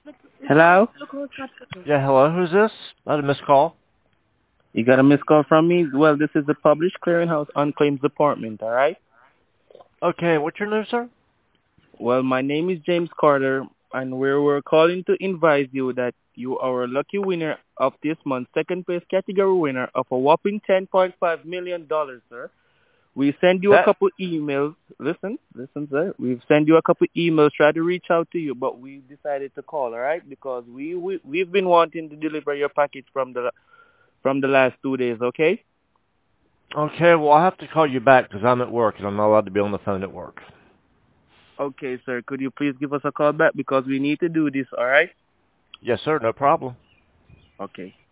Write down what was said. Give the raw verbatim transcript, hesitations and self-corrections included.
Hello? Yeah, hello, who's this? I had a missed call. You got a missed call from me? Well, this is the Published Clearinghouse on Claims Department, all right? Okay, what's your name, sir? Well, my name is James Carter, and we were calling to advise you that you are a lucky winner of this month's second place category winner of a whopping ten point five million dollars, sir. We send you a That, couple emails. Listen, listen, sir. We've sent you a couple emails, try to reach out to you, but we decided to call, all right? Because we, we, we've been wanting to deliver your package from the from the last two days, okay? okay, well, I'll have to call you back because I'm at work and I'm not allowed to be on the phone at work. Okay, sir. Could you please give us a call back because we need to do this, all right? Yes, sir, no problem. Okay.